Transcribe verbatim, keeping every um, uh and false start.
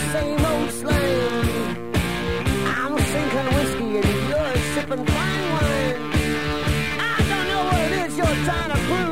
same old slang. I'm sinking whiskey and you're sipping fine wine. I don't know what it is you're trying to prove.